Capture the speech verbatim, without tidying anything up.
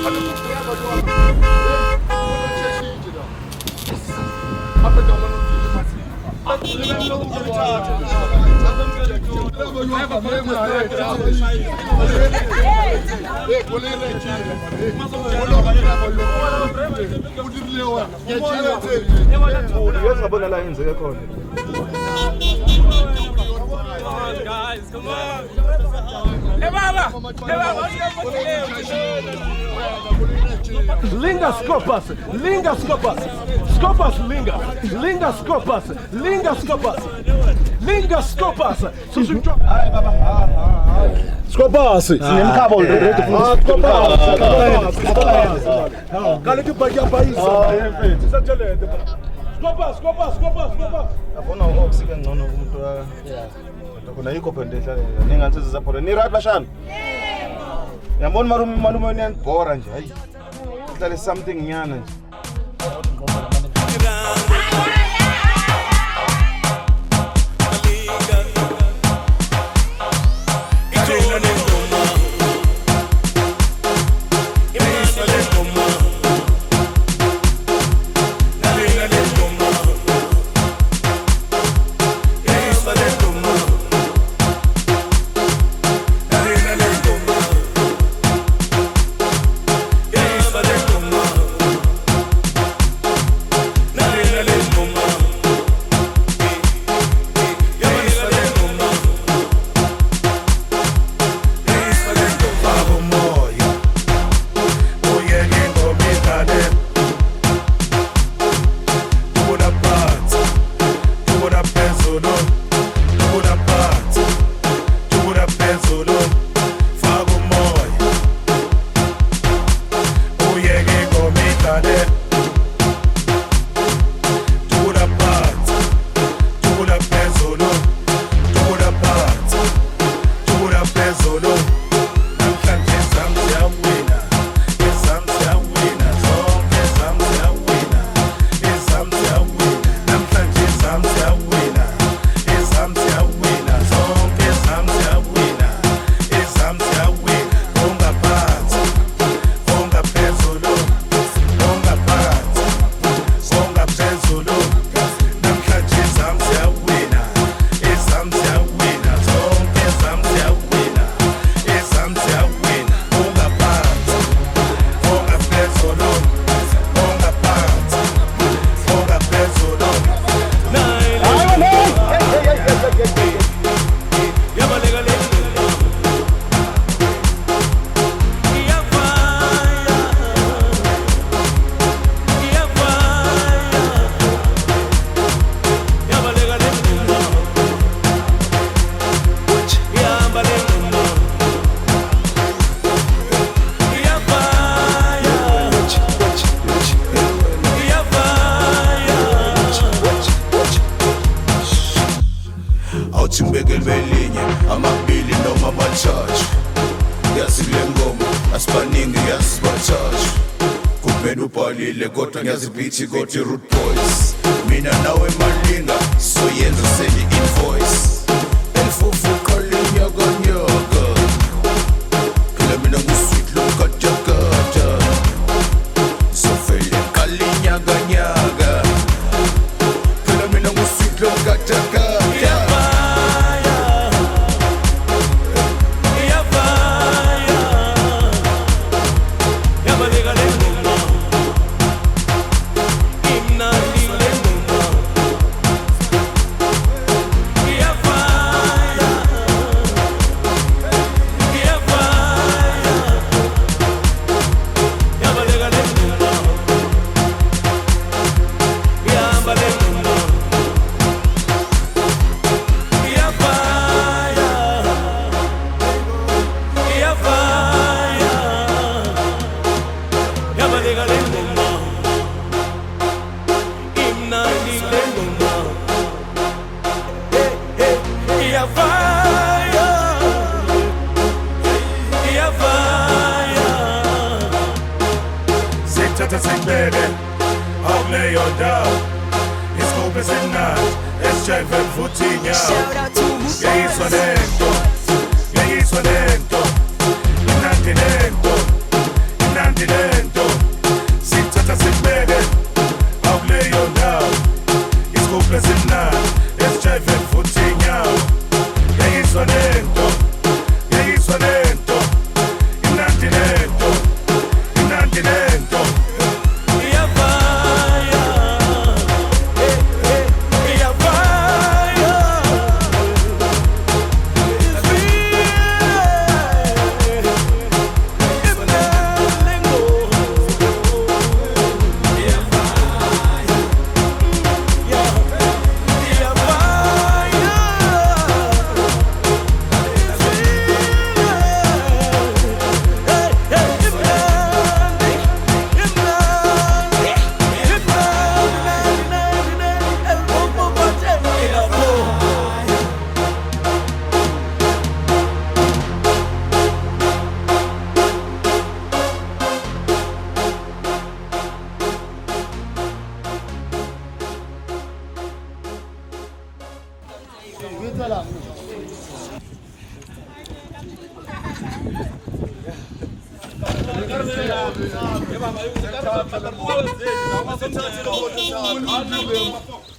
Guys, come on. Hey, Baba. Hey, Baba. Linga Scopas, Linga Scopas, Scopas Linga, Linga Scopas, Linga Scopas, Linga Scopas. Scopas, Sinemkhabo already ah, Scopas, Scopas. Kale ke baki ya paisa. Sa tšhelete. Scopas, Scopas, Scopas, Scopas. Afuna ukusike ngcono umuntu wa. Kuna yiko phende ehlale. Ningathi sizaphola. Ni right bashana? Yebo. Yabona malume malume uyanibhora nje. Hayi. Kuhlale something nyana nje. Bithi kothi root boys mina nawe malinga so yenza send invoice elfufu khalinya kanyoka phela mina ngusweet lo kajakata so fele khalinya kanyaka phela mina ngusweet lo kajakata Yeah. Yeah,